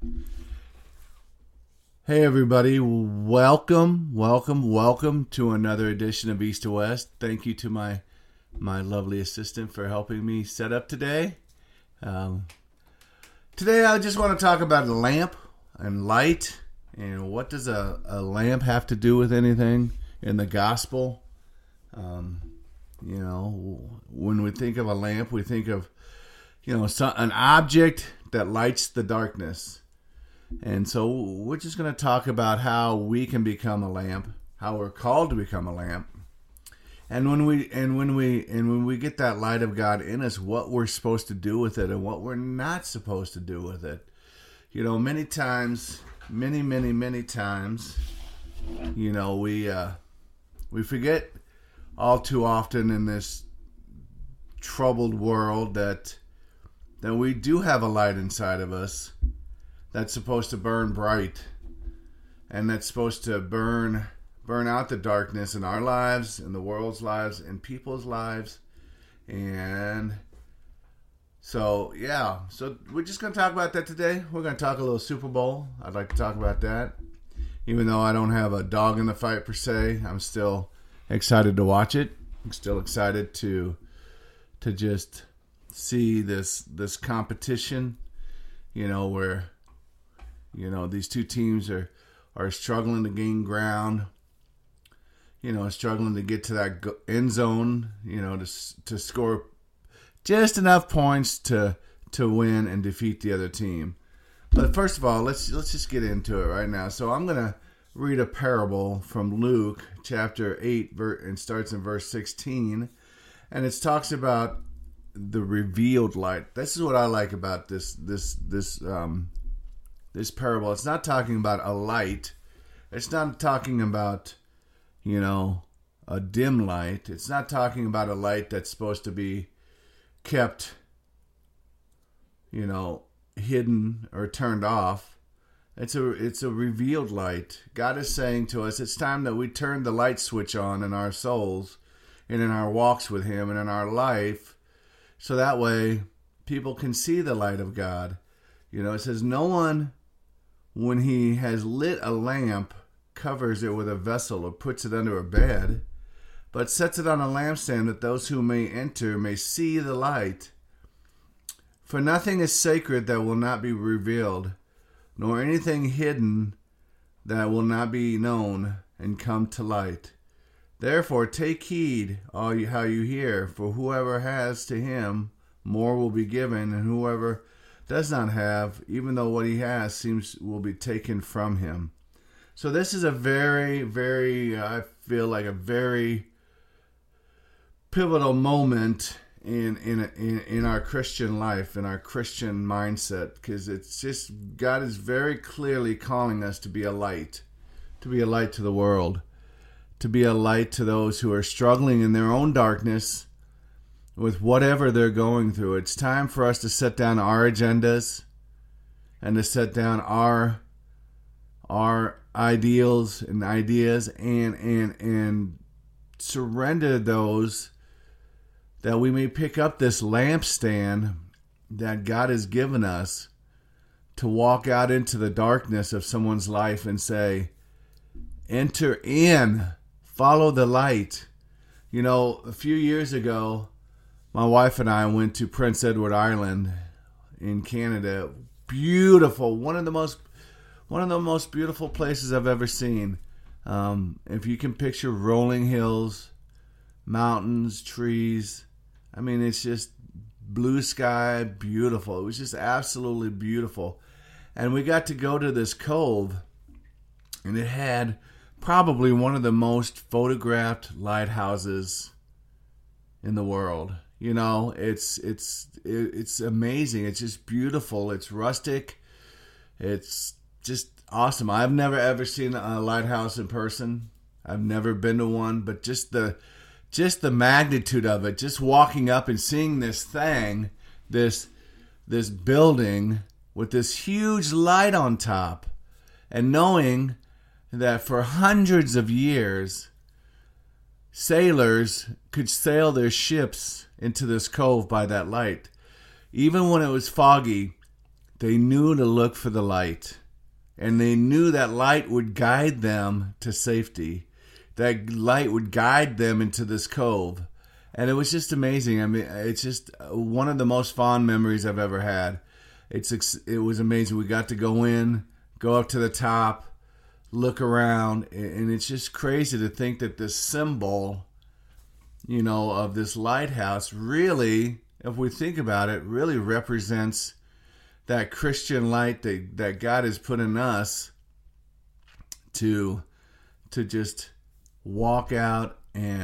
Hey everybody, welcome to another edition of East to West. Thank you to my lovely assistant for helping me set up today. Today I just want to talk about a lamp and light, and what does a lamp have to do with anything in the gospel. When we think of a lamp, we think of an object that lights the darkness. And so we're just going to talk about how we can become a lamp, how we're called to become a lamp, and when we get that light of God in us, what we're supposed to do with it and what we're not supposed to do with it. Many times, many times, we forget all too often in this troubled world that we do have a light inside of us that's supposed to burn bright, and that's supposed to burn out the darkness in our lives, in the world's lives, in people's lives. And so we're just going to talk about that today. We're going to talk a little Super Bowl. I'd like to talk about that. Even though I don't have a dog in the fight per se, I'm still excited to watch it. I'm still excited to just see this competition, where these two teams are struggling to gain ground, struggling to get to that end zone, to score just enough points to win and defeat the other team. But first of all, let's just get into it right now. So I'm going to read a parable from Luke chapter 8, and starts in verse 16, and it talks about the revealed light. This is what I like about this parable. It's not talking about a light. It's not talking about, a dim light. It's not talking about a light that's supposed to be kept, hidden or turned off. It's a revealed light. God is saying to us, it's time that we turn the light switch on in our souls and in our walks with Him and in our life, so that way people can see the light of God. It says, no one, when he has lit a lamp, covers it with a vessel or puts it under a bed, but sets it on a lampstand, that those who may enter may see the light. For nothing is sacred that will not be revealed, nor anything hidden that will not be known and come to light. Therefore take heed how you hear, for whoever has, to him more will be given, and whoever does not have, even though what he has will be taken from him. So this is a very, very, I feel like a very pivotal moment in our Christian life, in our Christian mindset, because it's just, God is very clearly calling us to be a light to the world, to be a light to those who are struggling in their own darkness with whatever they're going through. It's time for us to set down our agendas and to set down our ideals and ideas and surrender those, that we may pick up this lampstand that God has given us to walk out into the darkness of someone's life and say, enter in, follow the light. A few years ago, my wife and I went to Prince Edward Island in Canada. Beautiful, one of the most beautiful places I've ever seen. If you can picture rolling hills, mountains, trees, it's just blue sky, beautiful. It was just absolutely beautiful. And we got to go to this cove, and it had probably one of the most photographed lighthouses in the world. It's amazing. It's just beautiful. It's rustic. It's just awesome. I've never ever seen a lighthouse in person. I've never been to one, but just the magnitude of it, just walking up and seeing this thing, this building with this huge light on top, and knowing that for hundreds of years, sailors could sail their ships into this cove by that light. Even when it was foggy, they knew to look for the light. And they knew that light would guide them to safety. That light would guide them into this cove. And it was just amazing. I mean, it's just one of the most fond memories I've ever had. It was amazing. We got to go in, go up to the top, look around, and it's just crazy to think that this symbol, of this lighthouse really, if we think about it, really represents that Christian light that God has put in us to just walk out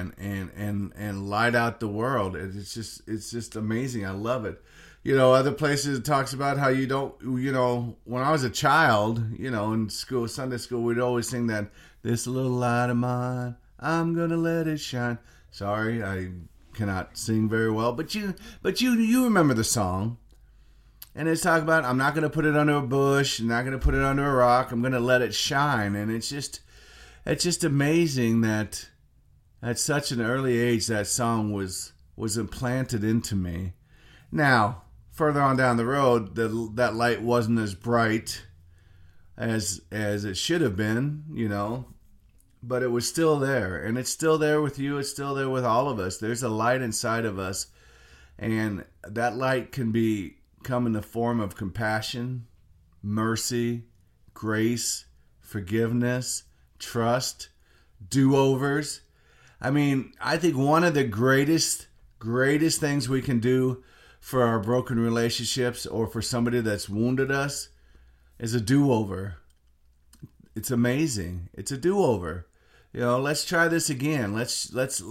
and light out the world. It's just amazing. I love it. Other places it talks about how you don't, when I was a child, in school, Sunday school, we'd always sing that, this little light of mine, I'm going to let it shine. Sorry, I cannot sing very well, but you remember the song. And it's talking about, I'm not going to put it under a bush, I'm not going to put it under a rock, I'm going to let it shine. And it's just amazing that at such an early age that song was implanted into me. Now, further on down the road, that light wasn't as bright as it should have been, but it was still there. And it's still there with you, it's still there with all of us. There's a light inside of us, and that light can come in the form of compassion, mercy, grace, forgiveness, trust, do-overs. I mean, I think one of the greatest things we can do for our broken relationships or for somebody that's wounded us is a do-over. It's amazing. It's a do-over. Let's try this again. Let's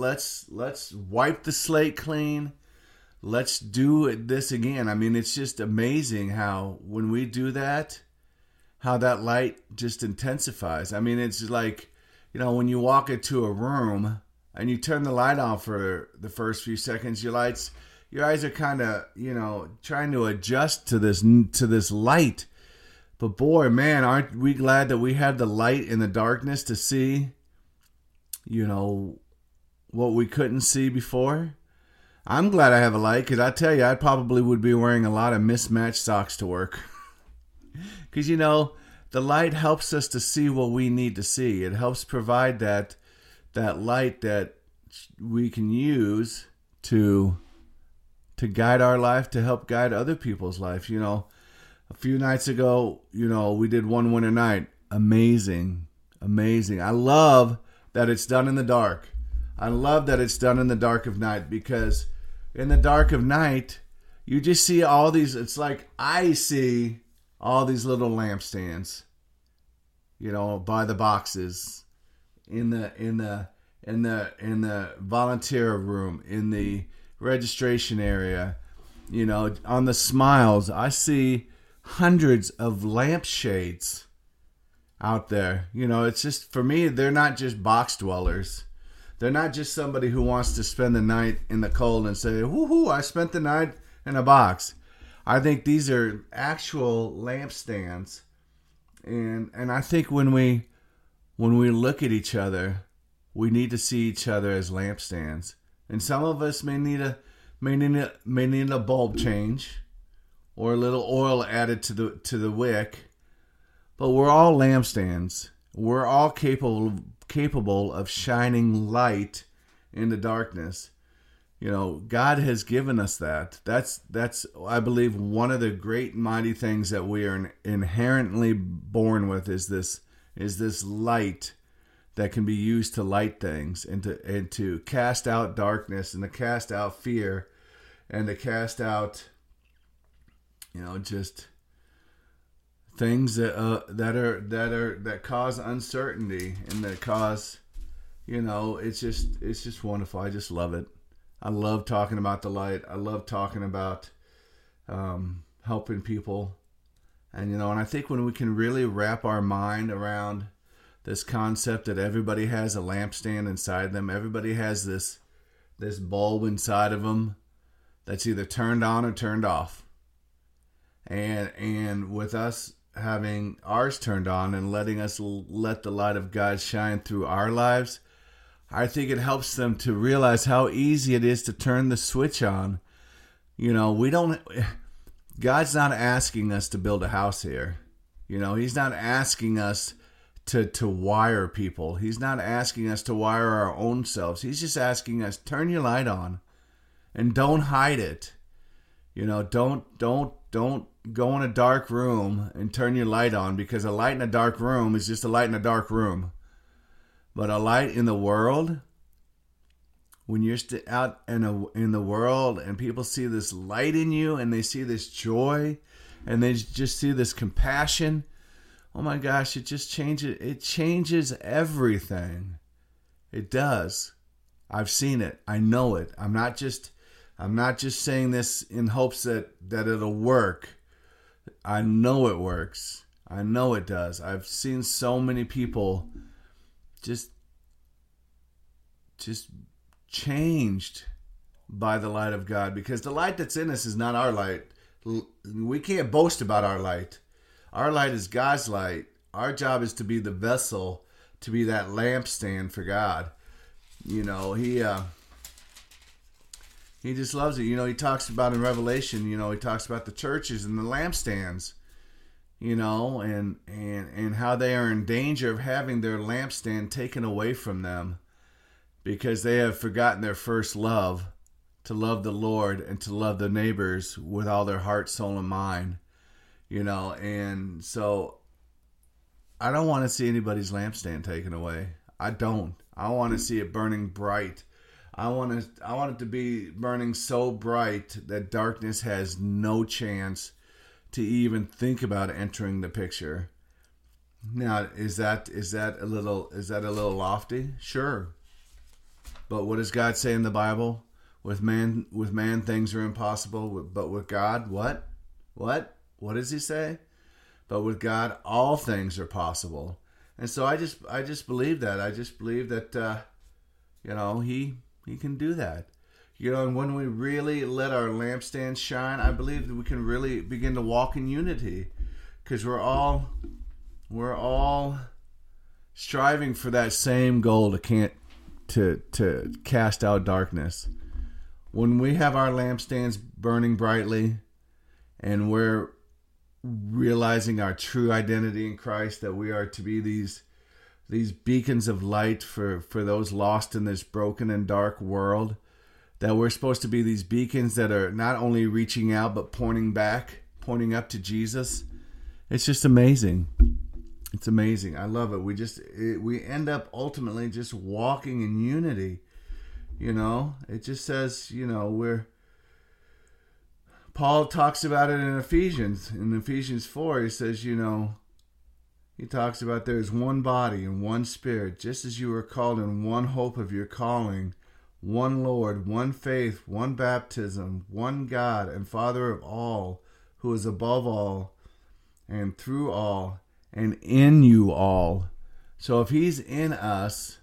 wipe the slate clean. Let's do this again. I mean, it's just amazing how when we do that, how that light just intensifies. I mean, it's like, when you walk into a room and you turn the light on for the first few seconds, your eyes are kind of, trying to adjust to this light. But boy, man, aren't we glad that we have the light in the darkness to see, what we couldn't see before? I'm glad I have a light, because I tell you, I probably would be wearing a lot of mismatched socks to work. Because, the light helps us to see what we need to see. It helps provide that light that we can use to guide our life, to help guide other people's life. A few nights ago, we did One Winter Night. Amazing. I love that it's done in the dark. I love that it's done in the dark of night, because in the dark of night, you just see all these, it's like I see all these little lampstands, by the boxes, in the volunteer room, in the registration area, on the smiles. I see hundreds of lampshades out there. It's just, for me, they're not just box dwellers. They're not just somebody who wants to spend the night in the cold and say, woohoo, I spent the night in a box. I think these are actual lampstands. And I think when we look at each other, we need to see each other as lampstands. And some of us may need a bulb change or a little oil added to the wick. But we're all lampstands. We're all capable of shining light in the darkness. God has given us that. That's I believe one of the great mighty things that we are inherently born with is this light that can be used to light things and to cast out darkness and to cast out fear and to cast out just things that cause uncertainty and that cause, it's just wonderful. I just love it. I love talking about the light. I love talking about helping people, and I think when we can really wrap our mind around this concept that everybody has a lampstand inside them, everybody has this bulb inside of them that's either turned on or turned off, and with us having ours turned on and letting us let the light of God shine through our lives, I think it helps them to realize how easy it is to turn the switch on. We don't, God's not asking us to build a house here. He's not asking us to wire people. He's not asking us to wire our own selves. He's just asking us, turn your light on and don't hide it. Don't go in a dark room and turn your light on, because a light in a dark room is just a light in a dark room. But a light in the world, when you're out in the world and people see this light in you and they see this joy and they just see this compassion, oh my gosh, it just changes. It changes everything. It does. I've seen it. I know it. I'm not just saying this in hopes that it'll work. I know it works. I know it does. I've seen so many people just changed by the light of God, because the light that's in us is not our light. We can't boast about our light. Our light is God's light. Our job is to be the vessel, to be that lampstand for God. He just loves it. He talks about in Revelation, he talks about the churches and the lampstands, and how they are in danger of having their lampstand taken away from them because they have forgotten their first love, to love the Lord and to love their neighbors with all their heart, soul, and mind. And so I don't want to see anybody's lampstand taken away. I don't. I want to see it burning bright. I want it to be burning so bright that darkness has no chance to even think about entering the picture. Now, is that a little lofty? Sure. But what does God say in the Bible? With man things are impossible, but with God, what? What does he say? But with God, all things are possible. And so I just believe that. I just believe that he can do that. And when we really let our lampstand shine, I believe that we can really begin to walk in unity, because we're all striving for that same goal to cast out darkness. When we have our lampstands burning brightly and we're realizing our true identity in Christ, that we are to be these beacons of light for those lost in this broken and dark world, that we're supposed to be these beacons that are not only reaching out but pointing up to Jesus. It's just amazing. It's amazing. I love it. We end up ultimately just walking in unity. It just says, Paul talks about it in Ephesians. In Ephesians 4, he says, he talks about there's one body and one spirit, just as you were called in one hope of your calling, one Lord, one faith, one baptism, one God and Father of all, who is above all and through all and in you all. So if he's in us,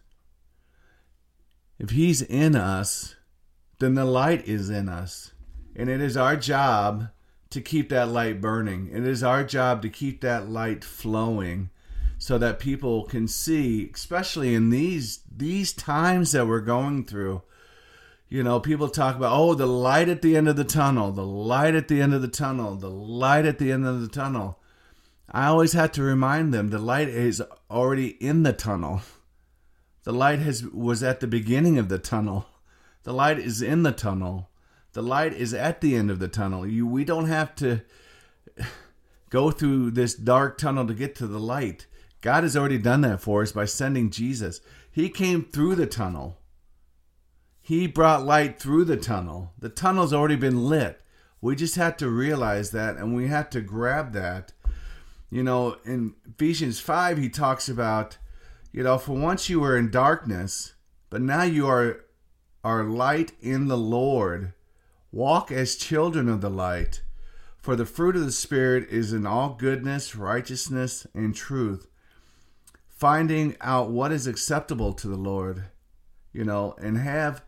then the light is in us. And it is our job to keep that light burning. It is our job to keep that light flowing so that people can see, especially in these times that we're going through. People talk about, the light at the end of the tunnel, the light at the end of the tunnel, the light at the end of the tunnel. I always have to remind them the light is already in the tunnel. The light was at the beginning of the tunnel. The light is in the tunnel. The light is at the end of the tunnel. We don't have to go through this dark tunnel to get to the light. God has already done that for us by sending Jesus. He came through the tunnel. He brought light through the tunnel. The tunnel's already been lit. We just have to realize that, and we have to grab that. In Ephesians 5, he talks about, for once you were in darkness, but now you are light in the Lord. Walk as children of the light, for the fruit of the Spirit is in all goodness, righteousness, and truth, finding out what is acceptable to the Lord, and have,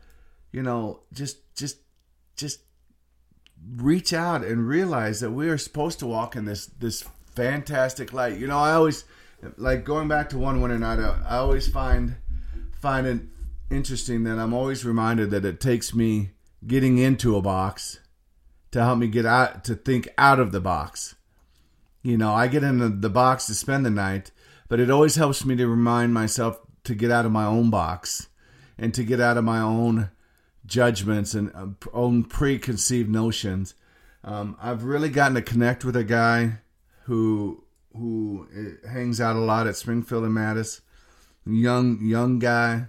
just reach out and realize that we are supposed to walk in this fantastic light. I always, like, going back to one winter night, I always find it interesting that I'm always reminded that it takes me getting into a box to help me get out, to think out of the box. You know, I get in the box to spend the night, but it always helps me to remind myself to get out of my own box and to get out of my own judgments and own preconceived notions. I've really gotten to connect with a guy who hangs out a lot at Springfield and Mattis. Young guy.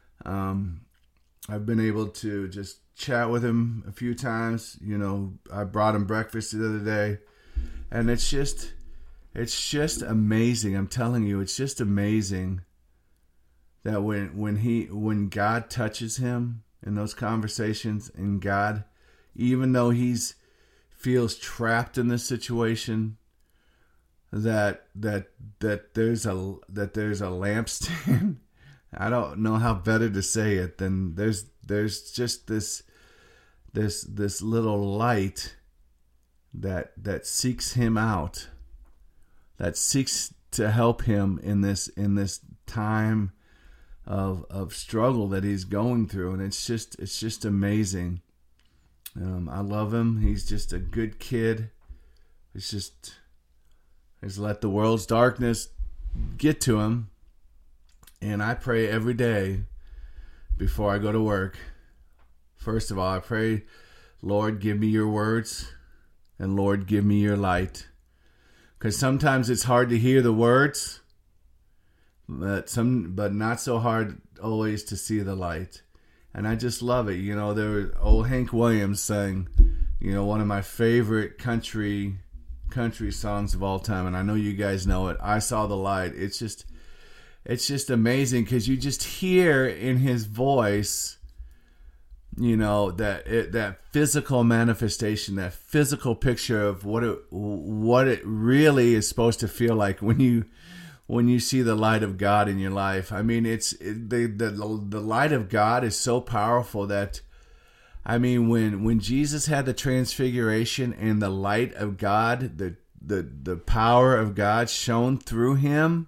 I've been able to just chat with him a few times. You know, I brought him breakfast the other day, and it's just amazing. I'm telling you, it's just amazing that when God touches him in those conversations, and God, even though he's feels trapped in this situation, that there's a lampstand. I don't know how better to say it than there's just this little light that seeks him out, that seeks to help him in this time of struggle that he's going through, and it's just amazing. I love him. He's just a good kid. He's let the world's darkness get to him. And I pray every day before I go to work. First of all, I pray, Lord, give me your words, and Lord, give me your light. Because sometimes it's hard to hear the words, but not so hard always to see the light. And I just love it. You know, there was old Hank Williams sang, you know, one of my favorite country songs of all time, and I know you guys know it, I Saw the Light. It's just amazing because you just hear in his voice, you know, that physical manifestation, that physical picture of what it really is supposed to feel like when you see the light of God in your life. I mean, the light of God is so powerful that, I mean, when Jesus had the transfiguration and the light of God, the power of God shone through him,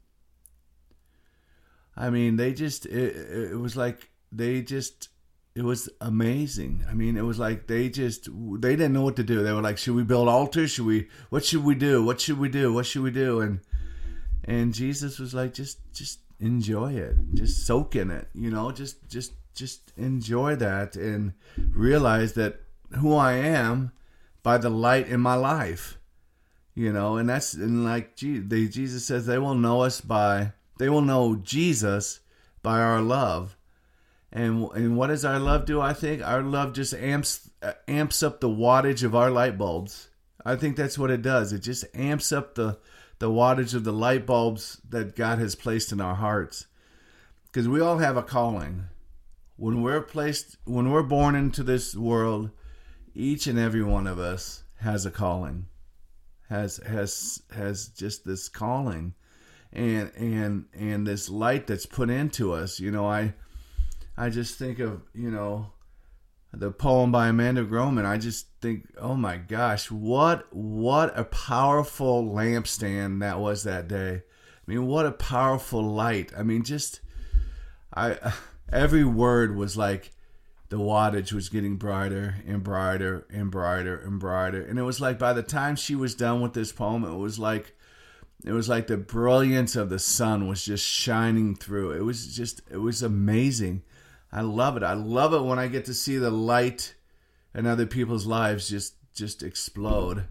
I mean, it was amazing. I mean, it was like they didn't know what to do. They were like, should we build altars? What should we do? What should we do? What should we do? And Jesus was like, just enjoy it. Just soak in it, you know, just enjoy that and realize that who I am by the light in my life, you know. And Jesus says they will know Jesus by our love. And what does our love do? I think our love just amps up the wattage of our light bulbs. I think that's what it does. It just amps up the wattage of the light bulbs that God has placed in our hearts. Because we all have a calling. When we're born into this world, each and every one of us has a calling. Has just this calling. And this light that's put into us. You know, I just think of, you know, the poem by Amanda Groman. I just think, oh my gosh, what a powerful lampstand that was that day. I mean, what a powerful light. I mean, every word was like the wattage was getting brighter and brighter and brighter and brighter. And it was like by the time she was done with this poem, it was like the brilliance of the sun was just shining through. It was amazing. I love it. I love it when I get to see the light in other people's lives just explode.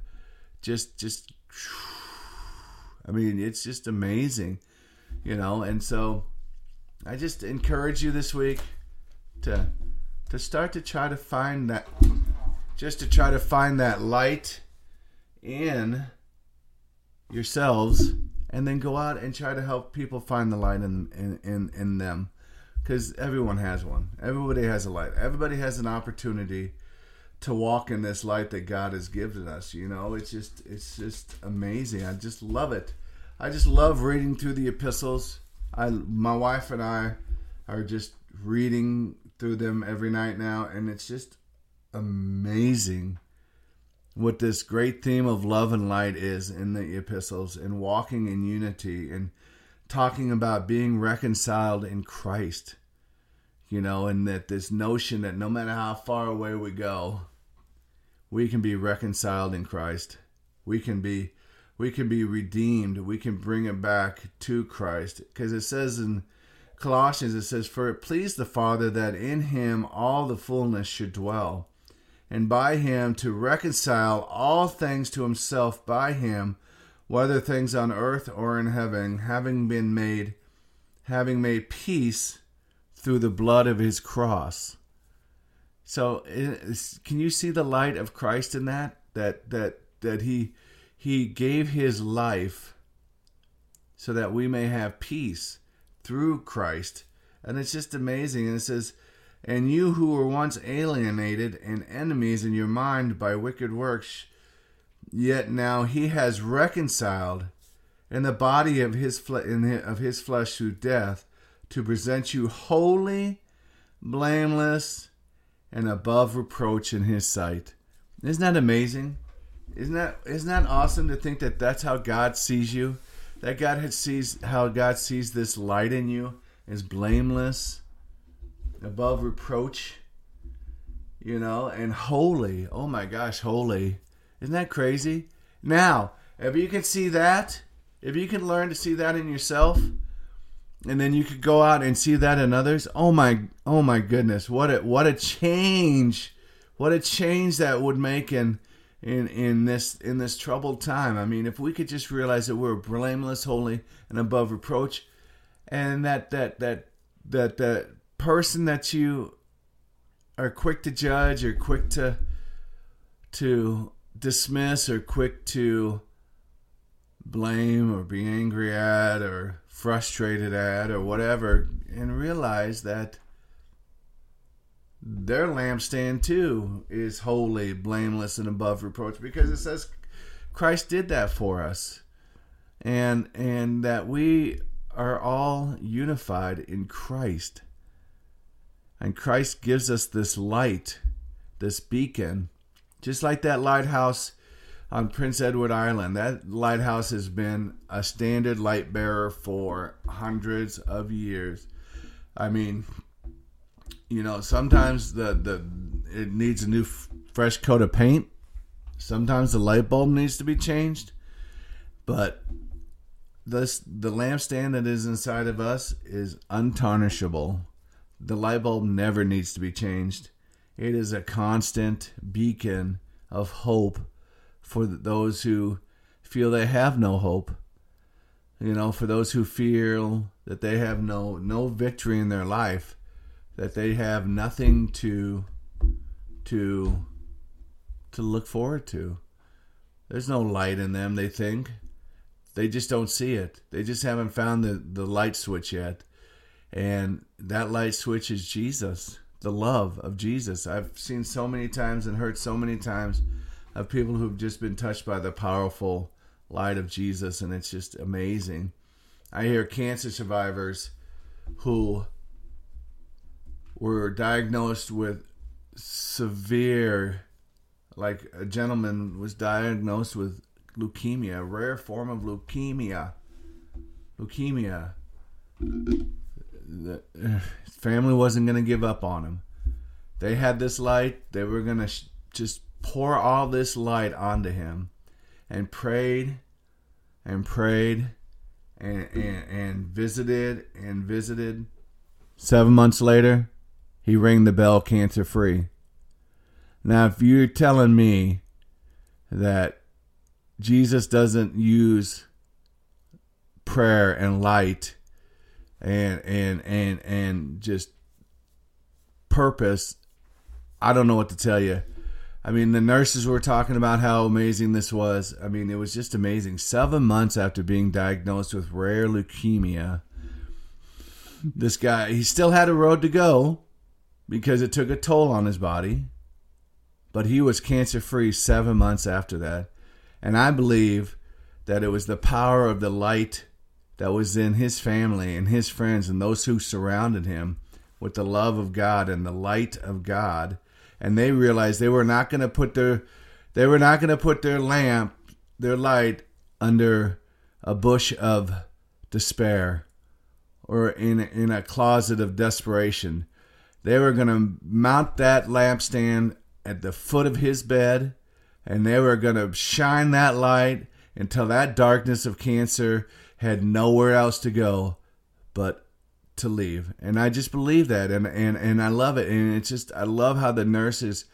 I mean, it's just amazing, you know. And so I just encourage you this week to start to try to find that, just to try to find that light in yourselves, and then go out and try to help people find the light in them. Because everyone has one. Everybody has a light. Everybody has an opportunity to walk in this light that God has given us. You know, it's just amazing. I just love it. I just love reading through the epistles. My wife and I are just reading through them every night now, and it's just amazing what this great theme of love and light is in the epistles, and walking in unity, and talking about being reconciled in Christ, you know, and that this notion that no matter how far away we go, we can be reconciled in Christ. We can be redeemed. We can bring it back to Christ. Because it says in Colossians, it says, "For it pleased the Father that in him all the fullness should dwell, and by him to reconcile all things to himself by him, whether things on earth or in heaven, having made peace through the blood of his cross." So can you see the light of Christ in that? That he gave his life so that we may have peace through Christ. And it's just amazing. And it says, "And you who were once alienated and enemies in your mind by wicked works, yet now he has reconciled in the body of his flesh through death, to present you holy, blameless, and above reproach in his sight." Isn't that amazing? Isn't that awesome to think that that's how God sees you? That how God sees this light in you is blameless, above reproach, and holy. Oh my gosh, holy. Isn't that crazy? Now, if you can see that, if you can learn to see that in yourself, and then you could go out and see that in others, oh my goodness, what a change that would make in this troubled time. I mean, if we could just realize that we're blameless, holy, and above reproach, and that person that you are quick to judge, or quick to dismiss, or quick to blame, or be angry at, or frustrated at, or whatever, and realize that their lampstand too is holy, blameless, and above reproach, because it says Christ did that for us, and that we are all unified in Christ, and Christ gives us this light, this beacon, just like that lighthouse on Prince Edward Island. That lighthouse has been a standard light bearer for hundreds of years. I mean, sometimes it needs a new fresh coat of paint. Sometimes the light bulb needs to be changed. But the lampstand that is inside of us is untarnishable. The light bulb never needs to be changed. It is a constant beacon of hope for those who feel they have no hope. For those who feel that they have no victory in their life, that they have nothing to look forward to. There's no light in them, they think. They just don't see it. They just haven't found the light switch yet. And that light switch is Jesus, the love of Jesus. I've seen so many times and heard so many times of people who've just been touched by the powerful light of Jesus, and it's just amazing. I hear cancer survivors who were diagnosed with severe, like a gentleman was diagnosed with leukemia, a rare form of leukemia. His family wasn't going to give up on him. They had this light. They were going to just pour all this light onto him, and prayed and prayed and visited and visited. 7 months later, he rang the bell, cancer free. Now, if you're telling me that Jesus doesn't use prayer and light and just purpose, I don't know what to tell you. I mean, the nurses were talking about how amazing this was. I mean, it was just amazing. 7 months after being diagnosed with rare leukemia, this guy, he still had a road to go because it took a toll on his body, but he was cancer-free 7 months after that. And I believe that it was the power of the light that was in his family and his friends and those who surrounded him with the love of God and the light of God. And they realized they were not going to put their lamp, their light, under a bush of despair or in a closet of desperation. They were going to mount that lampstand at the foot of his bed, And they were going to shine that light until that darkness of cancer had nowhere else to go but to leave. And I just believe that. And I love it. And it's just, I love how the nurses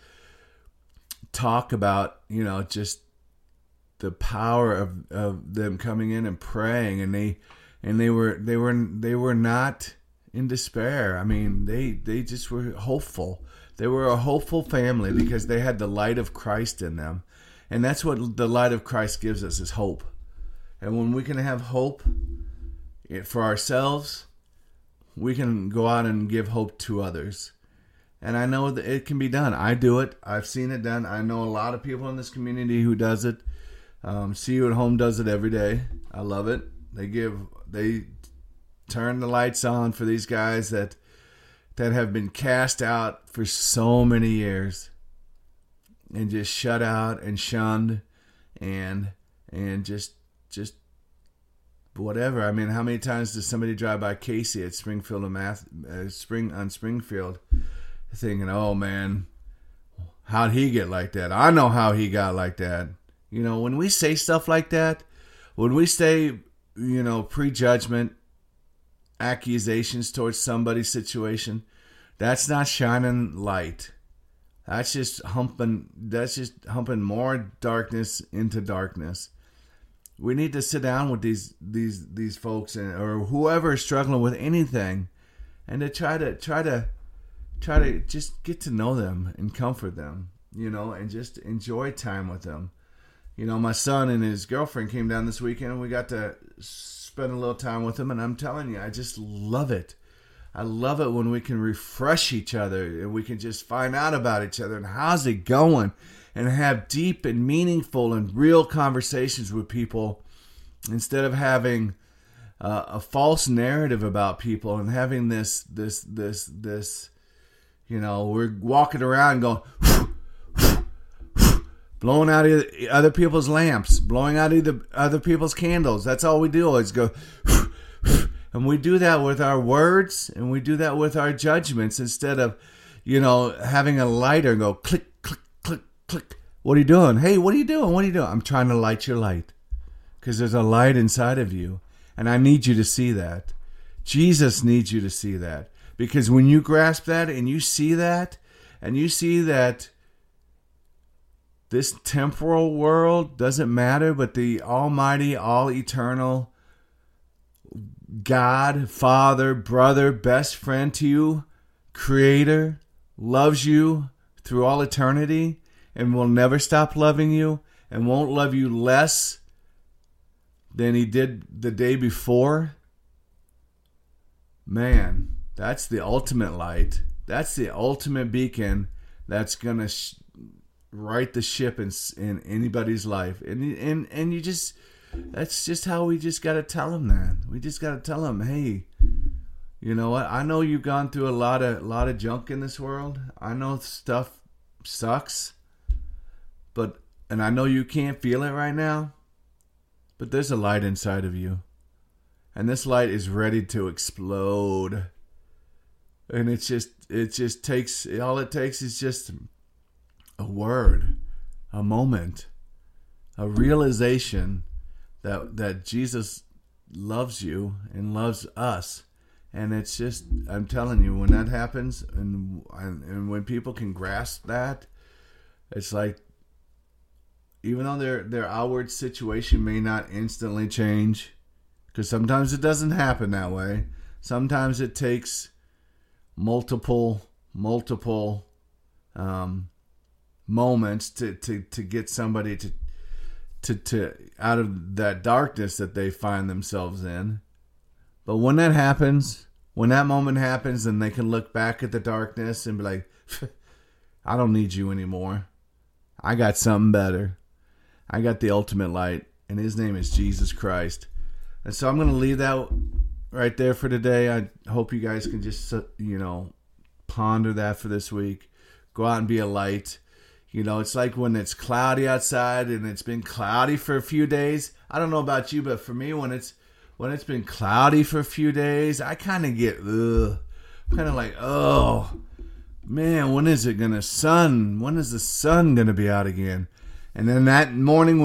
talk about, just the power of them coming in and praying. And they were not in despair. I mean, they just were hopeful. They were a hopeful family because they had the light of Christ in them. And that's what the light of Christ gives us, is hope. And when we can have hope for ourselves, we can go out and give hope to others. And I know that it can be done. I do it. I've seen it done. I know a lot of people in this community who does it. See You at Home does it every day. I love it. They turn the lights on for these guys that have been cast out for so many years and just shut out and shunned and just whatever. I mean, how many times does somebody drive by Casey at Springfield and Springfield thinking, oh man, how'd he get like that? I know how he got like that. When we say stuff like that, when we say, prejudgment, accusations towards somebody's situation, that's not shining light. That's just humping more darkness into darkness. We need to sit down with these folks or whoever is struggling with anything, and to try to just get to know them and comfort them, and just enjoy time with them. My son and his girlfriend came down this weekend, and we got to spend a little time with them, and I'm telling you, I just love it. I love it when we can refresh each other and we can just find out about each other and how's it going, and have deep and meaningful and real conversations with people instead of having a false narrative about people and having this we're walking around going blowing out other people's lamps, blowing out other people's candles. That's all we do is go. And we do that with our words, and we do that with our judgments instead of, having a lighter and go click, click, click, click. What are you doing? Hey, what are you doing? What are you doing? I'm trying to light your light because there's a light inside of you, and I need you to see that. Jesus needs you to see that, because when you grasp that and you see that this temporal world doesn't matter, but the almighty, all-eternal God, Father, brother, best friend to you, Creator, loves you through all eternity and will never stop loving you and won't love you less than He did the day before. Man, that's the ultimate light. That's the ultimate beacon that's going to right the ship in anybody's life. And you just... That's just how we just got to tell them that. We just got to tell them, hey, you know what? I know you've gone through a lot of junk in this world. I know stuff sucks, and I know you can't feel it right now, but there's a light inside of you, and this light is ready to explode. And it just takes, all it takes is just a word, a moment, a realization that Jesus loves you and loves us. And it's just, I'm telling you, when that happens and when people can grasp that, it's like, even though their outward situation may not instantly change, because sometimes it doesn't happen that way. Sometimes it takes multiple moments to get somebody to out of that darkness that they find themselves in. But when that happens, when that moment happens, and they can look back at the darkness and be like, I don't need you anymore. I got something better. I got the ultimate light, and His name is Jesus Christ. And so I'm going to leave that right there for today. I hope you guys can just, ponder that for this week. Go out and be a light. It's like when it's cloudy outside and it's been cloudy for a few days. I don't know about you, but for me, when it's been cloudy for a few days, I kind of get, like, oh, man, when is the sun going to be out again? And then that morning